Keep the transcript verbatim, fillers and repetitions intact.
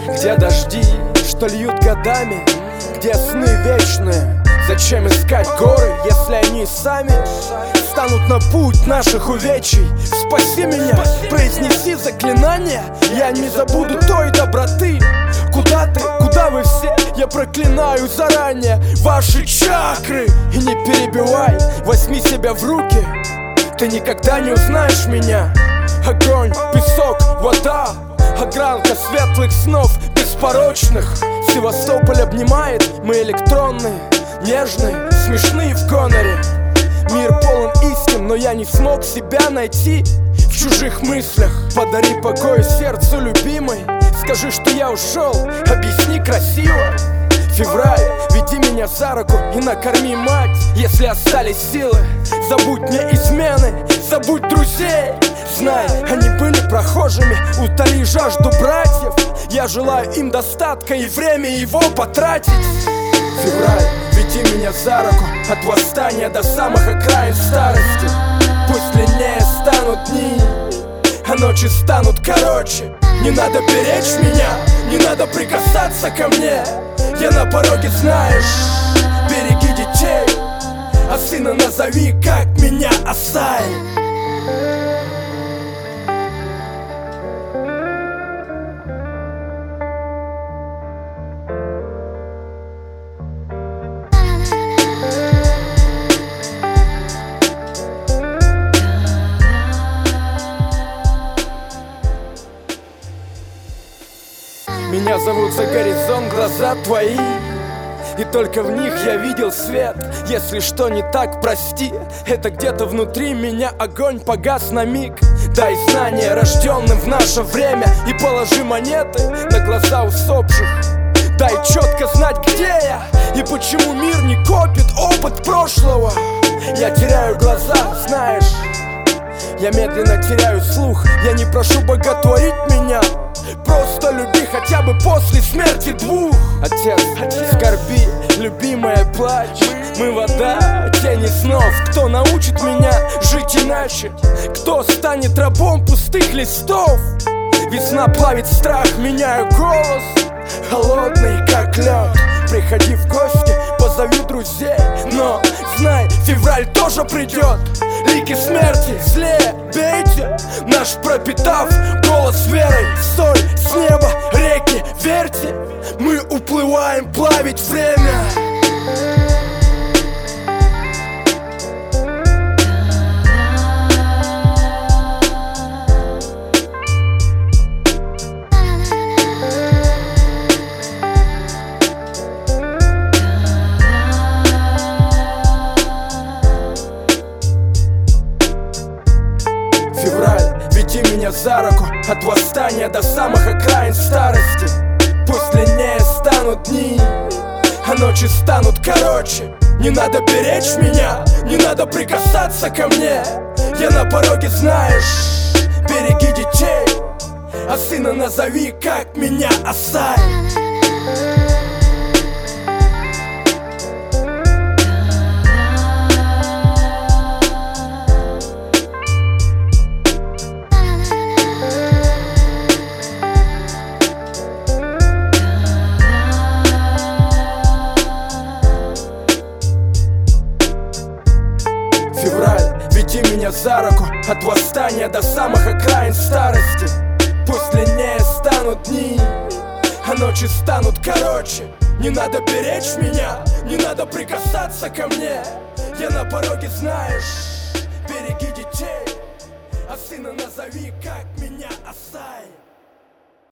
где дожди, что льют годами, где сны вечные. Зачем искать горы, если они сами станут на путь наших увечий? Спаси меня, произнеси заклинание, я не забуду той доброты. Куда ты, куда вы все? Я проклинаю заранее ваши чакры. И не перебивай, возьми себя в руки, ты никогда не узнаешь меня. Огонь, песок, вода, огранка светлых снов беспорочных. Севастополь обнимает, мы электронные, нежные, смешные в гоноре. Мир полон истин, но я не смог себя найти в чужих мыслях. Подари покой сердцу, любимой, скажи, что я ушел, объясни красиво. Февраль, веди меня за руку и накорми мать, если остались силы. Забудь мне измены, забудь друзей. Знай, они были прохожими, утоли жажду братьев. Я желаю им достатка и время его потратить. Февраль, веди меня за руку от восстания до самых окраин старости. Пусть длиннее станут дни, а ночи станут короче. Не надо беречь меня, не надо прикасаться ко мне. Я на пороге, знаешь, береги детей, а сына назови, как меня, Асай. Меня зовут за горизонт глаза твои, и только в них я видел свет. Если что не так, прости, это где-то внутри меня огонь погас на миг. Дай знания рожденным в наше время и положи монеты на глаза усопших. Дай четко знать, где я и почему мир не копит опыт прошлого. Я теряю глаза, знаешь, я медленно теряю слух. Я не прошу боготворить меня, просто люби хотя бы после смерти двух. Отец, скорби, любимая, плачь. Мы вода, тени снов. Кто научит меня жить иначе? Кто станет рабом пустых листов? Весна плавит страх, меняю голос, холодный как лед. Приходи в гости, позови друзей, но знай, февраль тоже придет. Лики смерти, злее бейте, наш пропитав голос верой. Соль с неба, реки, верьте, мы уплываем плавить время. Февраль, веди меня за руку от восстания до самых окраин старости. Пусть длиннее станут дни, а ночи станут короче. Не надо беречь меня, не надо прикасаться ко мне. Я на пороге, знаешь, береги детей, а сына назови, как меня, Асай. Февраль, веди меня за руку от восстания до самых окраин старости. Пусть длиннее станут дни, а ночи станут короче. Не надо беречь меня, не надо прикасаться ко мне. Я на пороге, знаешь.